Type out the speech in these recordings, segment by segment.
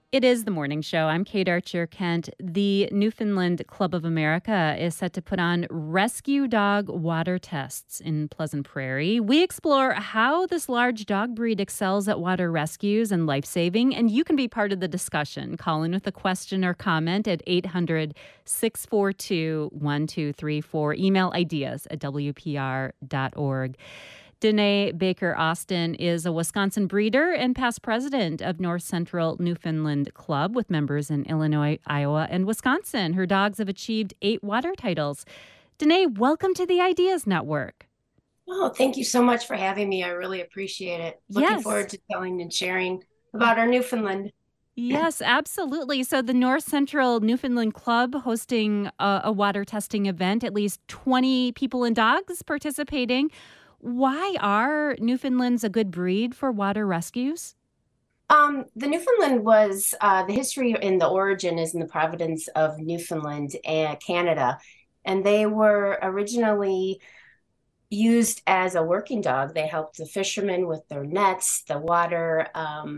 It is the morning show. I'm Kate Archer Kent. The Newfoundland Club of America is set to put on rescue dog water tests in Pleasant Prairie. We explore how this large dog breed excels at water rescues and life saving, and you can be part of the discussion. Call in with a question or comment at 800-642-1234. Email ideas at WPR.org. Danae Baker Austin is a Wisconsin breeder and past president of North Central Newfoundland Club with members in Illinois, Iowa, and Wisconsin. Her dogs have achieved 8 water titles. Danae, welcome to the Ideas Network. Oh, thank you so much for having me. I really appreciate it. Looking Yes. forward to telling and sharing about our Newfoundland. Yes, absolutely. So the North Central Newfoundland Club hosting a water testing event, at least 20 people and dogs participating. Why are Newfoundlands a good breed for water rescues? The Newfoundland was the history and the origin is in the province of Newfoundland and Canada, and they were originally used as a working dog. They helped the fishermen with their nets, the water,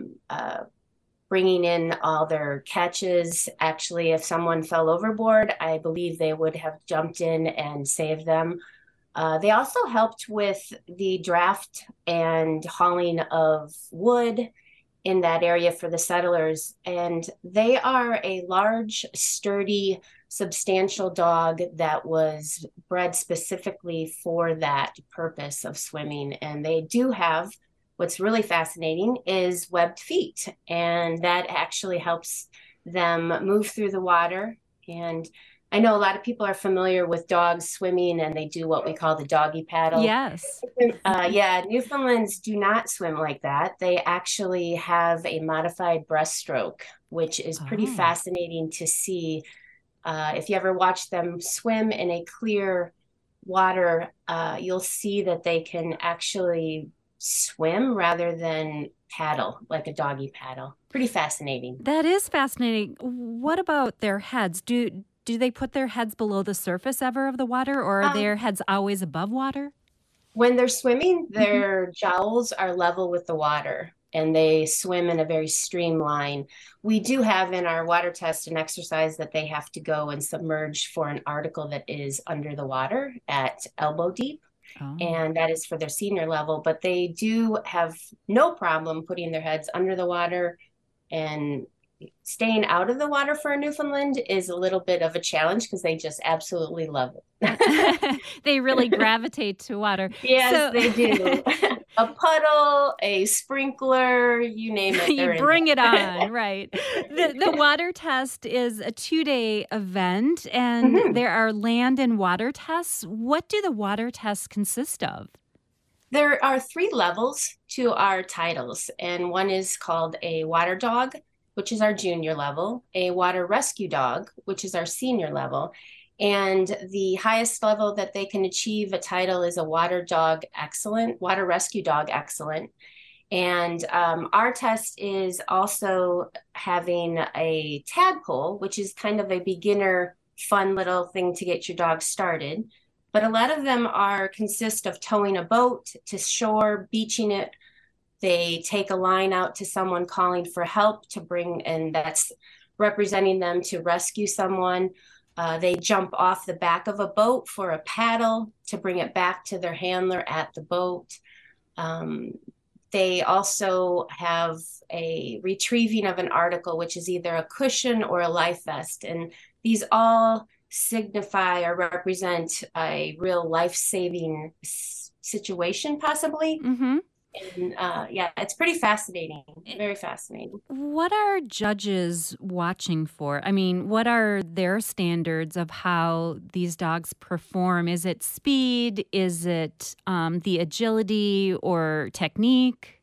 bringing in all their catches. Actually, if someone fell overboard, I believe they would have jumped in and saved them. They also helped with the draft and hauling of wood in that area for the settlers. And they are a large, sturdy, substantial dog that was bred specifically for that purpose of swimming. And they do have what's really fascinating is webbed feet, and that actually helps them move through the water. And I know a lot of people are familiar with dogs swimming and they do what we call the doggy paddle. Yes. Yeah, Newfoundlands do not swim like that. They actually have a modified breaststroke, which is pretty Oh. fascinating to see. If you ever watch them swim in a clear water, you'll see that they can actually swim rather than paddle like a doggy paddle. Pretty fascinating. That is fascinating. What about their heads? Do they put their heads below the surface ever of the water, or are Um, their heads always above water? When they're swimming, Hmm. their jowls are level with the water and they swim in a very streamline. We do have in our water test an exercise that they have to go and submerge for an article that is under the water at elbow deep. Oh. And that is for their senior level, but they do have no problem putting their heads under the water, and staying out of the water for a Newfoundland is a little bit of a challenge because they just absolutely love it. They really gravitate to water. Yes, So they do. A puddle, a sprinkler, you name it, you they're in bring it there. on, right? The water test is a 2-day event, and Mhm. there are land and water tests. What do the water tests consist of? There are 3 levels to our titles, and one is called a water dog, which is our junior level, a water rescue dog, which is our senior level, and the highest level that they can achieve a title is a water dog excellent, water rescue dog excellent. And our test is also having a tadpole, which is kind of a beginner, fun little thing to get your dog started. But a lot of them are consist of towing a boat to shore, beaching it. They take a line out to someone calling for help to bring, and that's representing them to rescue someone. They jump off the back of a boat for a paddle to bring it back to their handler at the boat. Um, they also have a retrieving of an article, which is either a cushion or a life vest. And these all signify or represent a real life saving situation, possibly. Mm-hmm. And yeah, it's pretty fascinating, very fascinating. What are judges watching for? I mean, what are their standards of how these dogs perform? Is it speed? Is it the agility or technique?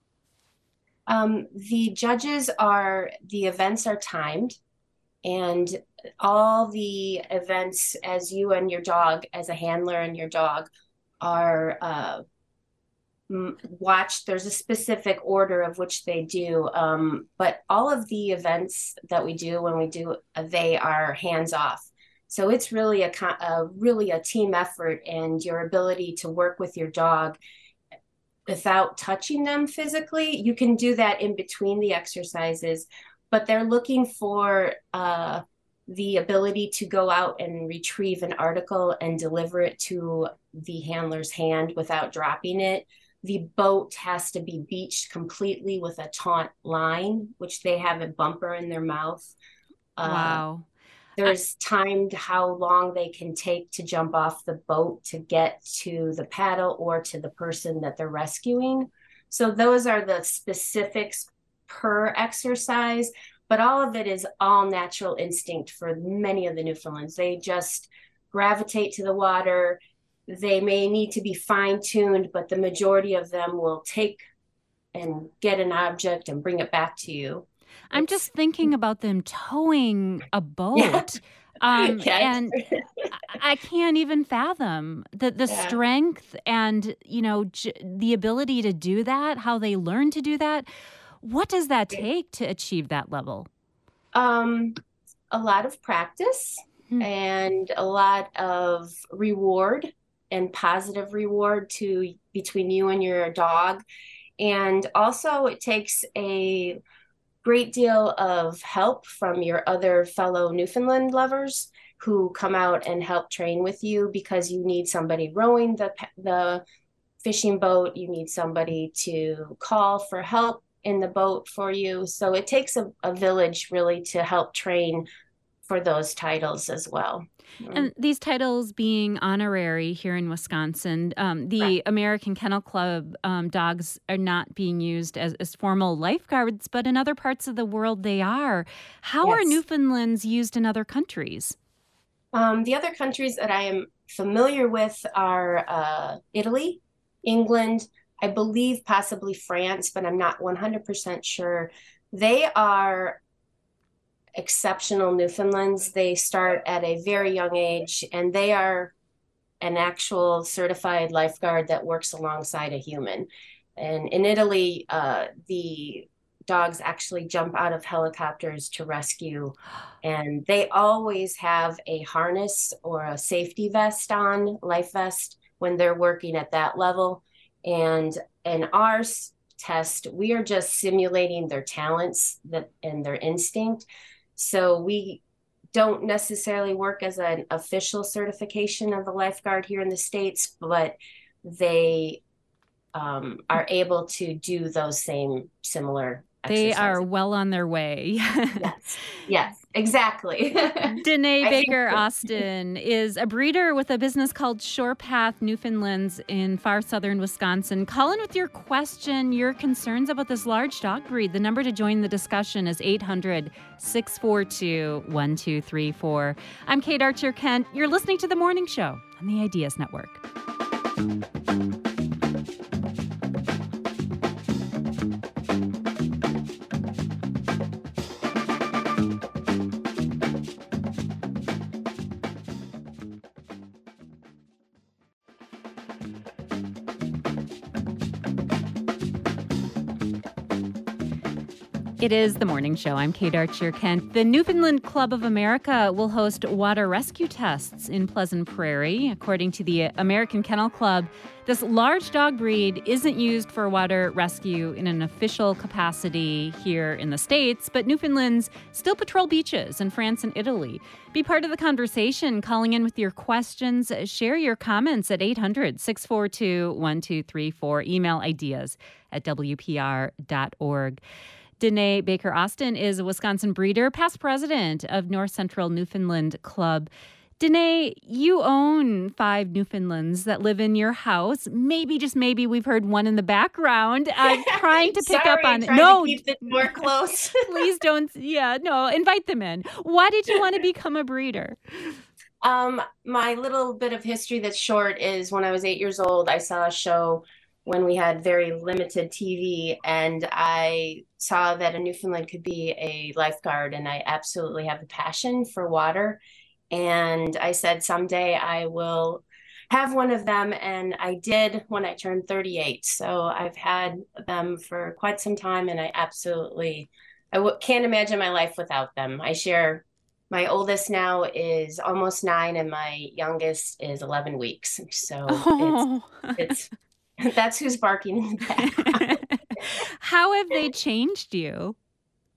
The judges are, the events are timed, and all the events, as you and your dog, as a handler and your dog, are watched. There's a specific order of which they do, but all of the events that we do when we do, they are hands off. So it's really really a team effort, and your ability to work with your dog without touching them physically. You can do that in between the exercises, but they're looking for the ability to go out and retrieve an article and deliver it to the handler's hand without dropping it. The boat has to be beached completely with a taut line, which they have a bumper in their mouth. Wow. There's timed how long they can take to jump off the boat to get to the paddle or to the person that they're rescuing. So those are the specifics per exercise, but all of it is all natural instinct for many of the Newfoundlands. They just gravitate to the water. They may need to be fine-tuned, but the majority of them will take and get an object and bring it back to you. I'm just thinking about them towing a boat. Yeah. And I can't even fathom the strength and, the ability to do that, how they learn to do that. What does that take to achieve that level? A lot of practice and a lot of reward and positive reward between you and your dog. And also it takes a great deal of help from your other fellow Newfoundland lovers who come out and help train with you, because you need somebody rowing the fishing boat. You need somebody to call for help in the boat for you. So it takes a village really to help train for those titles as well. And these titles being honorary here in Wisconsin, the American Kennel Club dogs are not being used as formal lifeguards, but in other parts of the world they are. How are Newfoundlands used in other countries? The other countries that I am familiar with are Italy, England, I believe possibly France, but I'm not 100% sure. They are exceptional Newfoundlands. They start at a very young age, and they are an actual certified lifeguard that works alongside a human. And in Italy, the dogs actually jump out of helicopters to rescue, and they always have a harness or a safety vest on, life vest, when they're working at that level. And in our test, we are just simulating their talents and their instinct. So we don't necessarily work as an official certification of a lifeguard here in the States, but they are able to do those same similar exercises. They are well on their way. Yes, exactly. Danae Baker Austin is a breeder with a business called Shorepath Newfoundlands in far southern Wisconsin. Call in with your question, your concerns about this large dog breed. The number to join the discussion is 800-642-1234. I'm Kate Archer-Kent. You're listening to The Morning Show on the Ideas Network. It is The Morning Show. I'm Kate Archer-Kent. The Newfoundland Club of America will host water rescue tests in Pleasant Prairie. According to the American Kennel Club, this large dog breed isn't used for water rescue in an official capacity here in the States, but Newfoundlands still patrol beaches in France and Italy. Be part of the conversation, calling in with your questions. Share your comments at 800-642-1234. Email ideas at WPR.org. Danae Baker Austin is a Wisconsin breeder, past president of North Central Newfoundland Club. Danae, you own 5 Newfoundlands that live in your house. Maybe, just maybe, we've heard one in the background trying to pick up on it. No, to keep the door closed. Please don't. Yeah, no, invite them in. Why did you want to become a breeder? My little bit of history that's short is when I was 8 years old, I saw a show when we had very limited TV, and I saw that a Newfoundland could be a lifeguard, and I absolutely have a passion for water. And I said, someday I will have one of them, and I did when I turned 38. So I've had them for quite some time, and I can't imagine my life without them. My oldest now is almost 9, and my youngest is 11 weeks. So it's that's who's barking in the background. How have they changed you?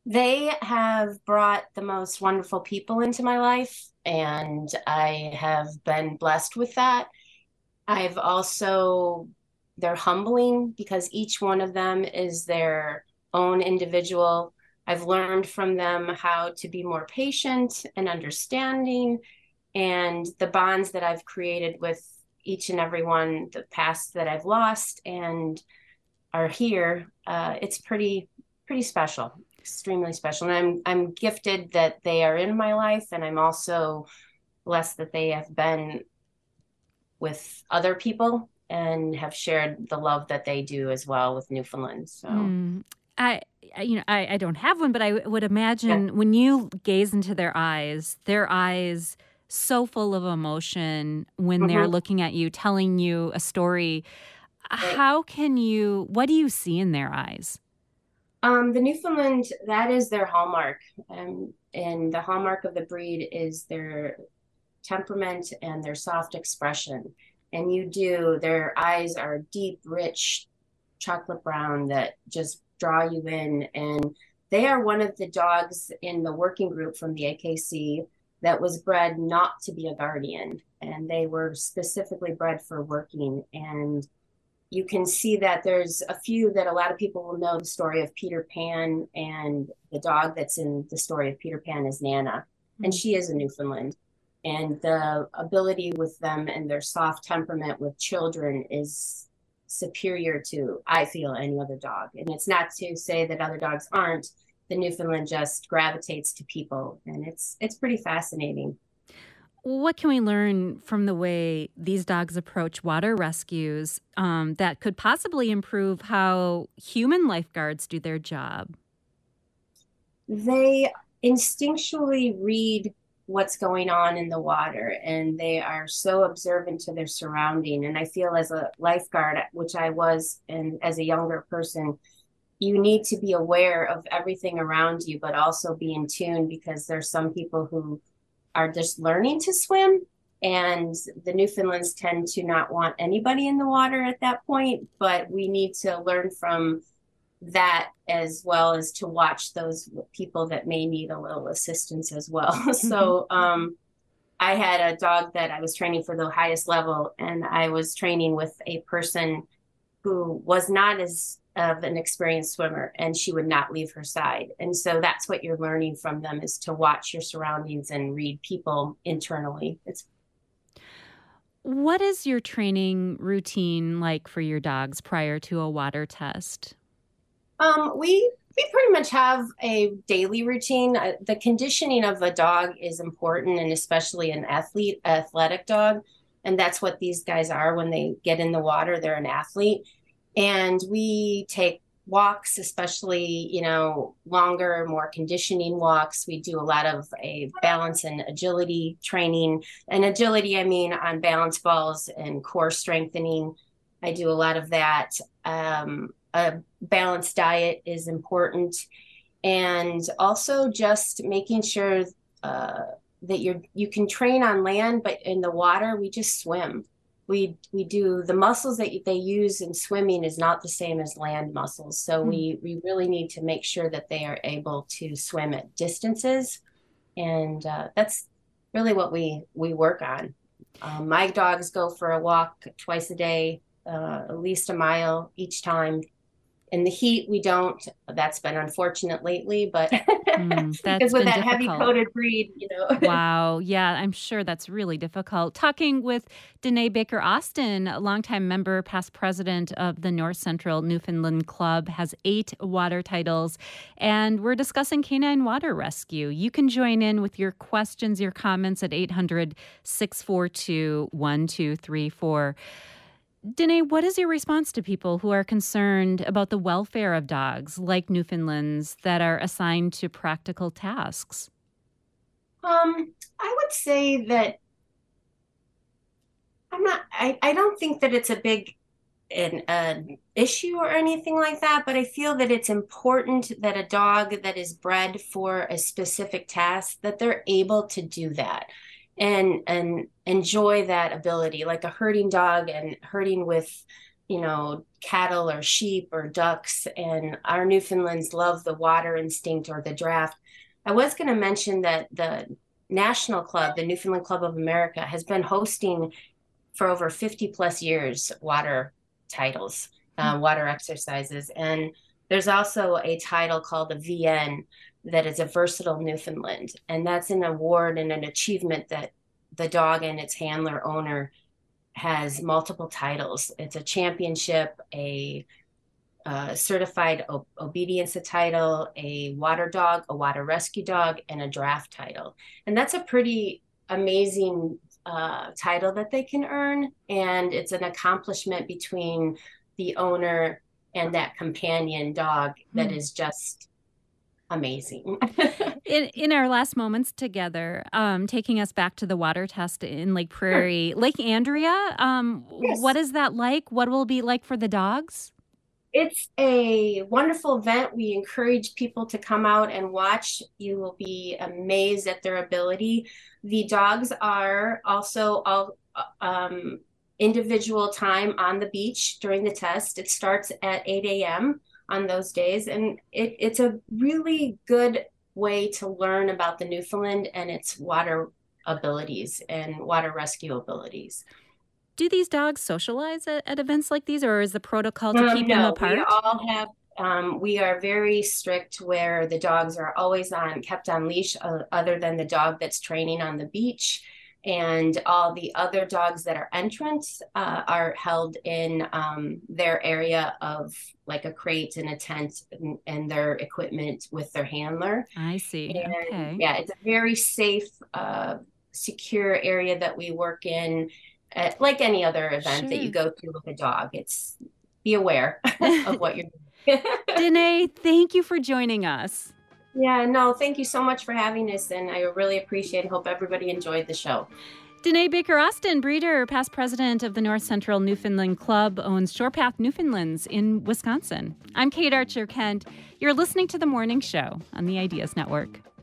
They have brought the most wonderful people into my life, and I have been blessed with that. I've also, they're humbling because each one of them is their own individual. I've learned from them how to be more patient and understanding, and the bonds that I've created with each and every one, the past that I've lost and are here, it's pretty special, extremely special. And I'm gifted that they are in my life, and I'm also blessed that they have been with other people and have shared the love that they do as well with Newfoundland. So, Mm. I, I don't have one, but I would yeah. imagine when you gaze into their eyes so full of emotion when they're Hmm. looking at you, telling you a story. Right. What do you see in their eyes? The Newfoundland, that is their hallmark. And the hallmark of the breed is their temperament and their soft expression. And their eyes are deep, rich chocolate brown that just draw you in. And they are one of the dogs in the working group from the AKC that was bred not to be a guardian. And they were specifically bred for working. And you can see that there's a few that a lot of people will know the story of Peter Pan, and the dog that's in the story of Peter Pan is Nana, and Mm. she is a Newfoundland. And the ability with them and their soft temperament with children is superior to, I feel, any other dog. And it's not to say that other dogs aren't. The Newfoundland just gravitates to people, and it's pretty fascinating. What can we learn from the way these dogs approach water rescues that could possibly improve how human lifeguards do their job? They instinctually read what's going on in the water, and they are so observant to their surrounding. And I feel as a lifeguard, which I was, and as a younger person, you need to be aware of everything around you, but also be in tune, because there's some people who are just learning to swim. And the Newfoundlands tend to not want anybody in the water at that point, but we need to learn from that, as well as to watch those people that may need a little assistance as well. So, I had a dog that I was training for the highest level, and I was training with a person who was not as of an experienced swimmer, and she would not leave her side. And so that's what you're learning from them, is to watch your surroundings and read people internally. It's What is your training routine like for your dogs prior to a water test? we pretty much have a daily routine. The conditioning of a dog is important, and especially an athletic dog. And that's what these guys are when they get in the water. They're an athlete. And we take walks, especially, longer, more conditioning walks. We do a lot of a balance and agility training. And agility, I mean, on balance balls and core strengthening. I do a lot of that. A balanced diet is important, and also just making sure uh, that you can train on land, but in the water we just swim. We do the muscles that they use in swimming is not the same as land muscles, so Hmm. we really need to make sure that they are able to swim at distances, and that's really what we work on. My dogs go for a walk twice a day, at least a mile each time. In the heat, we don't. That's been unfortunate lately, but because That's with been that heavy difficult. coated breed. Wow. Yeah, I'm sure that's really difficult. Talking with Danae Baker Austin, a longtime member, past president of the North Central Newfoundland Club, has 8 water titles, and we're discussing canine water rescue. You can join in with your questions, your comments at 800-642-1234. Danae, what is your response to people who are concerned about the welfare of dogs like Newfoundlands that are assigned to practical tasks? I would say that I don't think that it's a big an issue or anything like that, but I feel that it's important that a dog that is bred for a specific task, that they're able to do that and enjoy that ability, like a herding dog and herding with, cattle or sheep or ducks, and our Newfoundlands love the water instinct or the draft. I was going to mention that the National Club, the Newfoundland Club of America, has been hosting for over 50 plus years water titles, water exercises. And there's also a title called a VN that is a versatile Newfoundland. And that's an award and an achievement that the dog and its handler owner has multiple titles. It's a championship, a certified obedience title, a water dog, a water rescue dog, and a draft title. And that's a pretty amazing title that they can earn. And it's an accomplishment between the owner and that companion dog that is just amazing. In our last moments together, taking us back to the water test in Lake Prairie, Lake Andrea, Yes. What is that like? What will it be like for the dogs? It's a wonderful event. We encourage people to come out and watch. You will be amazed at their ability. The dogs are also all individual time on the beach during the test. It starts at 8 a.m. on those days, and it's a really good way to learn about the Newfoundland and its water abilities and water rescue abilities. Do these dogs socialize at events like these, or is the protocol to keep them apart? We all have. We are very strict where the dogs are always kept on leash, other than the dog that's training on the beach, and all the other dogs that are entrants are held in their area of like a crate and a tent and their equipment with their handler. I see. And Okay. yeah, it's a very safe, secure area that we work in. Like any other event that you go to with a dog, it's be aware of what you're doing. Danae, thank you for joining us. Yeah, no, thank you so much for having us, and I really appreciate it. Hope everybody enjoyed the show. Danae Baker Austin, breeder, past president of the North Central Newfoundland Club, owns Shorepath Newfoundlands in Wisconsin. I'm Kate Archer Kent. You're listening to The Morning Show on the Ideas Network.